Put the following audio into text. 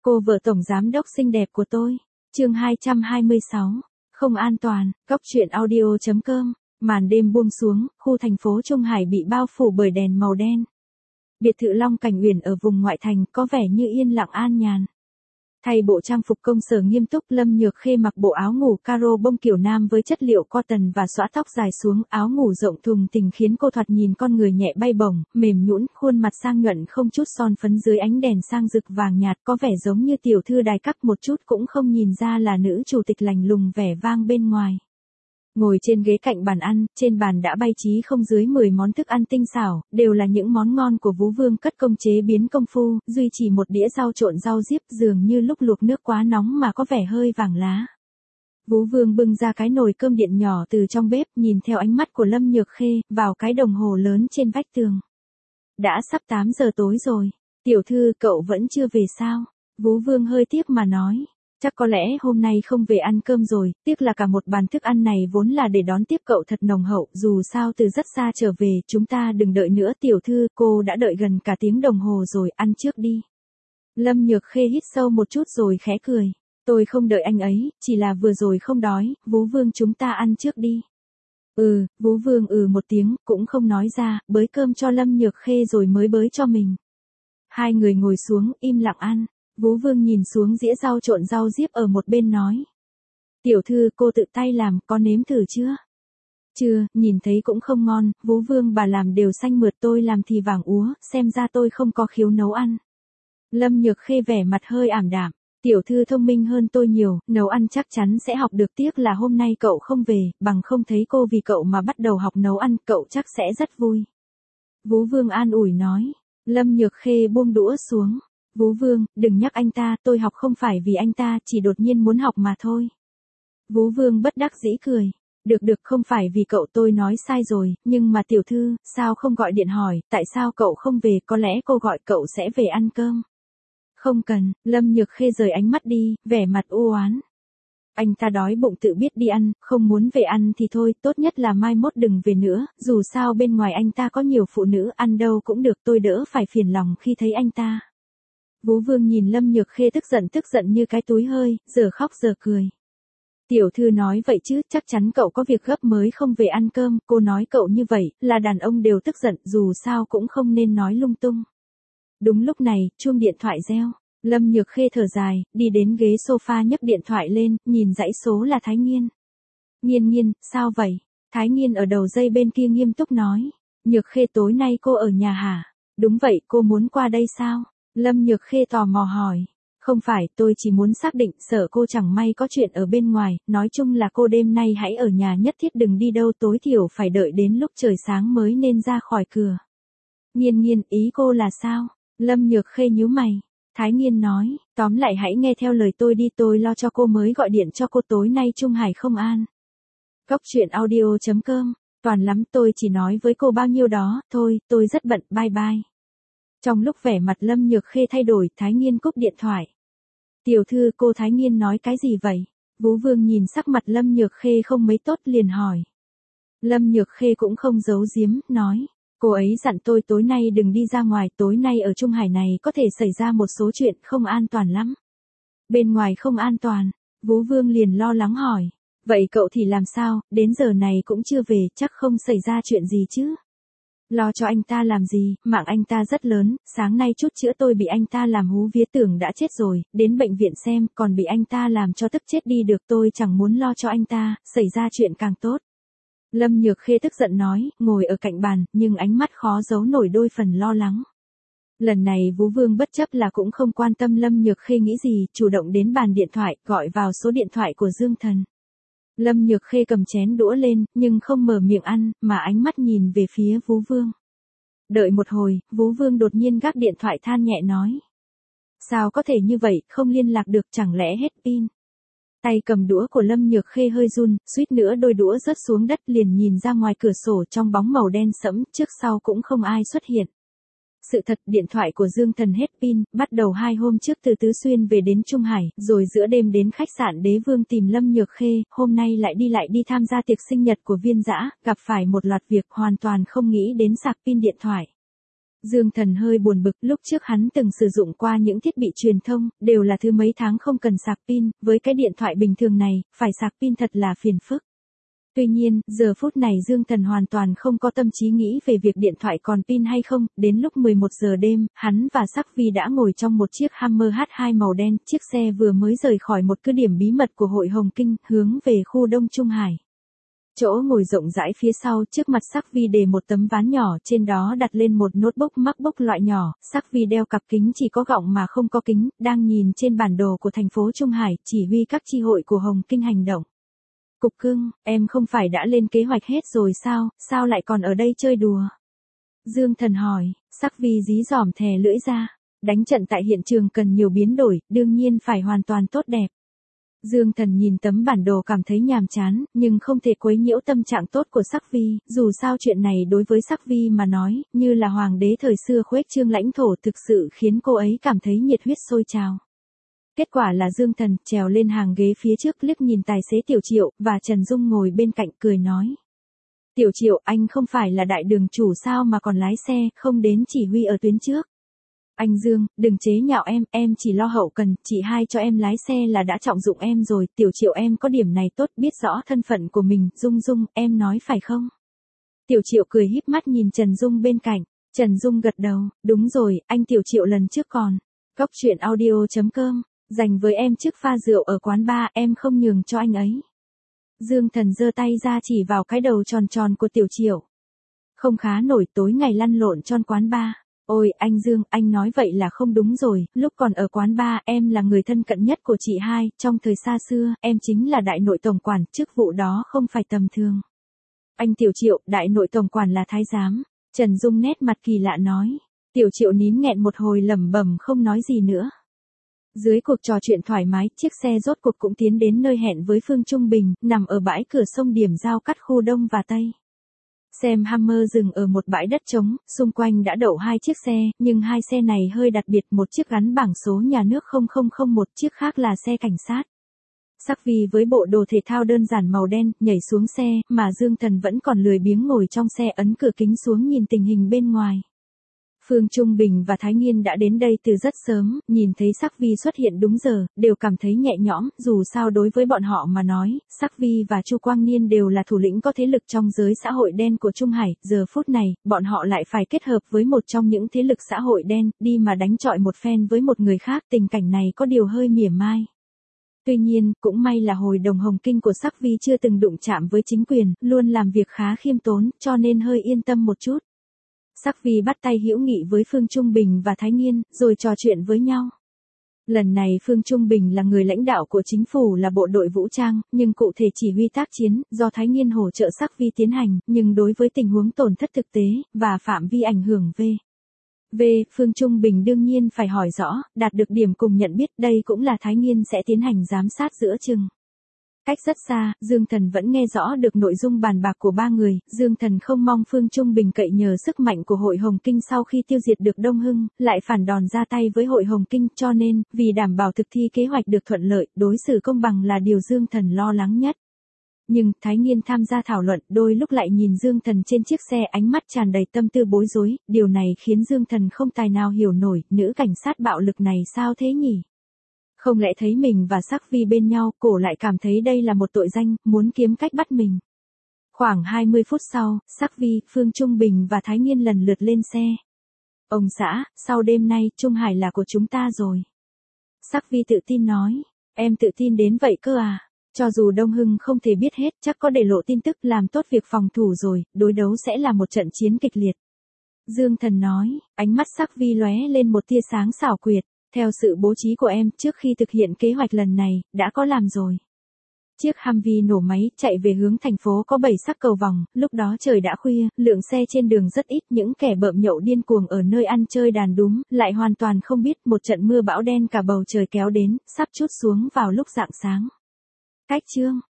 Cô vợ tổng giám đốc xinh đẹp của tôi. Chương 226. Không an toàn. Góc truyện audio.com. Màn đêm buông xuống, khu thành phố Trung Hải bị bao phủ bởi đèn màu đen. Biệt thự Long Cảnh Uyển ở vùng ngoại thành có vẻ như yên lặng an nhàn. Thay bộ trang phục công sở nghiêm túc, Lâm Nhược Khê mặc bộ áo ngủ caro bông kiểu nam với chất liệu cotton và xõa tóc dài xuống, áo ngủ rộng thùng thình khiến cô thoạt nhìn con người nhẹ bay bổng, mềm nhũn, khuôn mặt sang nhuận không chút son phấn dưới ánh đèn sang rực vàng nhạt, có vẻ giống như tiểu thư đài cấp, một chút cũng không nhìn ra là nữ chủ tịch lạnh lùng vẻ vang bên ngoài. Ngồi trên ghế cạnh bàn ăn, trên bàn đã bày trí không dưới 10 món thức ăn tinh xảo, đều là những món ngon của Vú Vương cất công chế biến công phu, duy chỉ một đĩa rau trộn rau diếp dường như lúc luộc nước quá nóng mà có vẻ hơi vàng lá. Vú Vương bưng ra cái nồi cơm điện nhỏ từ trong bếp, nhìn theo ánh mắt của Lâm Nhược Khê, vào cái đồng hồ lớn trên vách tường. Đã sắp 8 giờ tối rồi, tiểu thư cậu vẫn chưa về sao? Vú Vương hơi tiếc mà nói. Chắc có lẽ hôm nay không về ăn cơm rồi, tiếc là cả một bàn thức ăn này vốn là để đón tiếp cậu thật nồng hậu, dù sao từ rất xa trở về, chúng ta đừng đợi nữa tiểu thư, cô đã đợi gần cả tiếng đồng hồ rồi, ăn trước đi. Lâm Nhược Khê hít sâu một chút rồi khẽ cười, tôi không đợi anh ấy, chỉ là vừa rồi không đói, Vú Vương chúng ta ăn trước đi. Vú Vương một tiếng, cũng không nói ra, bới cơm cho Lâm Nhược Khê rồi mới bới cho mình. Hai người ngồi xuống, im lặng ăn. Vú Vương nhìn xuống dĩa rau trộn rau diếp ở một bên nói. Tiểu thư cô tự tay làm, có nếm thử chưa? Chưa, nhìn thấy cũng không ngon, Vú Vương bà làm đều xanh mượt, tôi làm thì vàng úa, xem ra tôi không có khiếu nấu ăn. Lâm Nhược Khê vẻ mặt hơi ảm đạm, tiểu thư thông minh hơn tôi nhiều, nấu ăn chắc chắn sẽ học được, tiếc là hôm nay cậu không về, bằng không thấy cô vì cậu mà bắt đầu học nấu ăn, cậu chắc sẽ rất vui. Vú Vương an ủi nói. Lâm Nhược Khê buông đũa xuống. Vú Vương, đừng nhắc anh ta, tôi học không phải vì anh ta, chỉ đột nhiên muốn học mà thôi. Vú Vương bất đắc dĩ cười. Được, không phải vì cậu, tôi nói sai rồi, nhưng mà tiểu thư, sao không gọi điện hỏi, tại sao cậu không về, có lẽ cô gọi cậu sẽ về ăn cơm. Không cần, Lâm Nhược Khê rời ánh mắt đi, vẻ mặt u oán. Anh ta đói bụng tự biết đi ăn, không muốn về ăn thì thôi, tốt nhất là mai mốt đừng về nữa, dù sao bên ngoài anh ta có nhiều phụ nữ, ăn đâu cũng được, tôi đỡ phải phiền lòng khi thấy anh ta. Vú Vương nhìn Lâm Nhược Khê tức giận như cái túi hơi, giờ khóc giờ cười. Tiểu thư nói vậy chứ, chắc chắn cậu có việc gấp mới không về ăn cơm, cô nói cậu như vậy, là đàn ông đều tức giận, dù sao cũng không nên nói lung tung. Đúng lúc này, chuông điện thoại reo, Lâm Nhược Khê thở dài, đi đến ghế sofa nhấc điện thoại lên, nhìn dãy số là Thái Nghiên. Nghiên, sao vậy? Thái Nghiên ở đầu dây bên kia nghiêm túc nói. Nhược Khê tối nay cô ở nhà hả? Đúng vậy, cô muốn qua đây sao? Lâm Nhược Khê tò mò hỏi. Không phải, tôi chỉ muốn xác định, sợ cô chẳng may có chuyện ở bên ngoài, nói chung là cô đêm nay hãy ở nhà, nhất thiết đừng đi đâu, tối thiểu phải đợi đến lúc trời sáng mới nên ra khỏi cửa. Nghiên, ý cô là sao? Lâm Nhược Khê nhíu mày. Thái Nghiên nói, tóm lại hãy nghe theo lời tôi đi, tôi lo cho cô mới gọi điện cho cô, tối nay Trung Hải không an. Góc truyện audio.com, toàn lắm, tôi chỉ nói với cô bao nhiêu đó, thôi, tôi rất bận, bye bye. Trong lúc vẻ mặt Lâm Nhược Khê thay đổi, Thái Nghiên cúp điện thoại. Tiểu thư, cô Thái Nghiên nói cái gì vậy? Vú Vương nhìn sắc mặt Lâm Nhược Khê không mấy tốt liền hỏi. Lâm Nhược Khê cũng không giấu giếm, nói. Cô ấy dặn tôi tối nay đừng đi ra ngoài, tối nay ở Trung Hải này có thể xảy ra một số chuyện không an toàn lắm. Bên ngoài không an toàn, Vú Vương liền lo lắng hỏi. Vậy cậu thì làm sao, đến giờ này cũng chưa về, chắc không xảy ra chuyện gì chứ? Lo cho anh ta làm gì, mạng anh ta rất lớn, sáng nay chút chữa tôi bị anh ta làm hú vía tưởng đã chết rồi, đến bệnh viện xem, còn bị anh ta làm cho tức chết đi được, tôi chẳng muốn lo cho anh ta, xảy ra chuyện càng tốt. Lâm Nhược Khê tức giận nói, ngồi ở cạnh bàn, nhưng ánh mắt khó giấu nổi đôi phần lo lắng. Lần này Vú Vương bất chấp là cũng không quan tâm Lâm Nhược Khê nghĩ gì, chủ động đến bàn điện thoại, gọi vào số điện thoại của Dương Thần. Lâm Nhược Khê cầm chén đũa lên, nhưng không mở miệng ăn, mà ánh mắt nhìn về phía Vú Vương. Đợi một hồi, Vú Vương đột nhiên gác điện thoại than nhẹ nói. Sao có thể như vậy, không liên lạc được, chẳng lẽ hết pin? Tay cầm đũa của Lâm Nhược Khê hơi run, suýt nữa đôi đũa rớt xuống đất, liền nhìn ra ngoài cửa sổ trong bóng màu đen sẫm, trước sau cũng không ai xuất hiện. Sự thật, điện thoại của Dương Thần hết pin, bắt đầu 2 hôm trước từ Tứ Xuyên về đến Trung Hải, rồi giữa đêm đến khách sạn Đế Vương tìm Lâm Nhược Khê, hôm nay lại đi tham gia tiệc sinh nhật của Viên Dã, gặp phải một loạt việc hoàn toàn không nghĩ đến sạc pin điện thoại. Dương Thần hơi buồn bực, lúc trước hắn từng sử dụng qua những thiết bị truyền thông, đều là thứ mấy tháng không cần sạc pin, với cái điện thoại bình thường này, phải sạc pin thật là phiền phức. Tuy nhiên, giờ phút này Dương Thần hoàn toàn không có tâm trí nghĩ về việc điện thoại còn pin hay không, đến lúc 11 giờ đêm, hắn và Sắc Vi đã ngồi trong một chiếc Hummer H2 màu đen, chiếc xe vừa mới rời khỏi một cứ điểm bí mật của hội Hồng Kinh, hướng về khu Đông Trung Hải. Chỗ ngồi rộng rãi phía sau, trước mặt Sắc Vi để một tấm ván nhỏ, trên đó đặt lên một notebook MacBook loại nhỏ, Sắc Vi đeo cặp kính chỉ có gọng mà không có kính, đang nhìn trên bản đồ của thành phố Trung Hải, chỉ huy các chi hội của Hồng Kinh hành động. Cục cưng, em không phải đã lên kế hoạch hết rồi sao lại còn ở đây chơi đùa? Dương Thần hỏi, Sắc Vi dí dỏm thè lưỡi ra, đánh trận tại hiện trường cần nhiều biến đổi, đương nhiên phải hoàn toàn tốt đẹp. Dương Thần nhìn tấm bản đồ cảm thấy nhàm chán, nhưng không thể quấy nhiễu tâm trạng tốt của Sắc Vi, dù sao chuyện này đối với Sắc Vi mà nói, như là hoàng đế thời xưa khuếch trương lãnh thổ thực sự khiến cô ấy cảm thấy nhiệt huyết sôi trào. Kết quả là Dương Thần trèo lên hàng ghế phía trước liếc nhìn tài xế Tiểu Triệu, và Trần Dung ngồi bên cạnh cười nói. Tiểu Triệu, anh không phải là đại đường chủ sao mà còn lái xe, không đến chỉ huy ở tuyến trước. Anh Dương, đừng chế nhạo em chỉ lo hậu cần, chị hai cho em lái xe là đã trọng dụng em rồi, Tiểu Triệu em có điểm này tốt, biết rõ thân phận của mình, Dung, em nói phải không? Tiểu Triệu cười híp mắt nhìn Trần Dung bên cạnh, Trần Dung gật đầu, đúng rồi, anh Tiểu Triệu lần trước còn. Góc truyện audio.com, dành với em trước pha rượu ở quán bar, em không nhường cho anh ấy. Dương Thần giơ tay ra chỉ vào cái đầu tròn tròn của Tiểu Triệu. Không khá nổi, tối ngày lăn lộn trong quán bar. Ôi, anh Dương, anh nói vậy là không đúng rồi, lúc còn ở quán bar, em là người thân cận nhất của chị hai, trong thời xa xưa, em chính là đại nội tổng quản, chức vụ đó không phải tầm thường. Anh Tiểu Triệu, đại nội tổng quản là thái giám. Trần Dung nét mặt kỳ lạ nói. Tiểu Triệu nín nghẹn một hồi lẩm bẩm không nói gì nữa. Dưới cuộc trò chuyện thoải mái, chiếc xe rốt cuộc cũng tiến đến nơi hẹn với Phương Trung Bình, nằm ở bãi cửa sông điểm giao cắt khu Đông và Tây. Xem Hummer dừng ở một bãi đất trống, xung quanh đã đậu hai chiếc xe, nhưng hai xe này hơi đặc biệt, một chiếc gắn bảng số nhà nước 0001, chiếc khác là xe cảnh sát. Sắc Vi với bộ đồ thể thao đơn giản màu đen, nhảy xuống xe, mà Dương Thần vẫn còn lười biếng ngồi trong xe ấn cửa kính xuống nhìn tình hình bên ngoài. Phương Trung Bình và Thái Nghiên đã đến đây từ rất sớm, nhìn thấy Sắc Vi xuất hiện đúng giờ, đều cảm thấy nhẹ nhõm, dù sao đối với bọn họ mà nói, Sắc Vi và Chu Quang Niên đều là thủ lĩnh có thế lực trong giới xã hội đen của Trung Hải, giờ phút này, bọn họ lại phải kết hợp với một trong những thế lực xã hội đen, đi mà đánh chọi một phen với một người khác, tình cảnh này có điều hơi mỉa mai. Tuy nhiên, cũng may là hồi đồng Hồng Kinh của Sắc Vi chưa từng đụng chạm với chính quyền, luôn làm việc khá khiêm tốn, cho nên hơi yên tâm một chút. Sắc Vi bắt tay hữu nghị với Phương Trung Bình và Thái Nghiên, rồi trò chuyện với nhau. Lần này Phương Trung Bình là người lãnh đạo của chính phủ là bộ đội vũ trang, nhưng cụ thể chỉ huy tác chiến, do Thái Nghiên hỗ trợ Sắc Vi tiến hành, nhưng đối với tình huống tổn thất thực tế, và phạm vi ảnh hưởng Phương Trung Bình đương nhiên phải hỏi rõ, đạt được điểm cùng nhận biết, đây cũng là Thái Nghiên sẽ tiến hành giám sát giữa chừng. Cách rất xa, Dương Thần vẫn nghe rõ được nội dung bàn bạc của ba người, Dương Thần không mong Phương Trung Bình cậy nhờ sức mạnh của hội Hồng Kinh sau khi tiêu diệt được Đông Hưng, lại phản đòn ra tay với hội Hồng Kinh, cho nên, vì đảm bảo thực thi kế hoạch được thuận lợi, đối xử công bằng là điều Dương Thần lo lắng nhất. Nhưng, Thái Nghiên tham gia thảo luận, đôi lúc lại nhìn Dương Thần trên chiếc xe ánh mắt tràn đầy tâm tư bối rối, điều này khiến Dương Thần không tài nào hiểu nổi, nữ cảnh sát bạo lực này sao thế nhỉ? Không lẽ thấy mình và Sắc Vi bên nhau, cổ lại cảm thấy đây là một tội danh, muốn kiếm cách bắt mình. Khoảng 20 phút sau, Sắc Vi, Phương Trung Bình và Thái Nghiên lần lượt lên xe. Ông xã, sau đêm nay, Trung Hải là của chúng ta rồi. Sắc Vi tự tin nói, em tự tin đến vậy cơ à? Cho dù Đông Hưng không thể biết hết, chắc có để lộ tin tức làm tốt việc phòng thủ rồi, đối đấu sẽ là một trận chiến kịch liệt. Dương Thần nói, ánh mắt Sắc Vi lóe lên một tia sáng xảo quyệt. Theo sự bố trí của em, trước khi thực hiện kế hoạch lần này, đã có làm rồi. Chiếc Humvee nổ máy, chạy về hướng thành phố có 7 sắc cầu vòng, lúc đó trời đã khuya, lượng xe trên đường rất ít, những kẻ bợm nhậu điên cuồng ở nơi ăn chơi đàn đúm, lại hoàn toàn không biết một trận mưa bão đen cả bầu trời kéo đến, sắp trút xuống vào lúc rạng sáng. Cách chương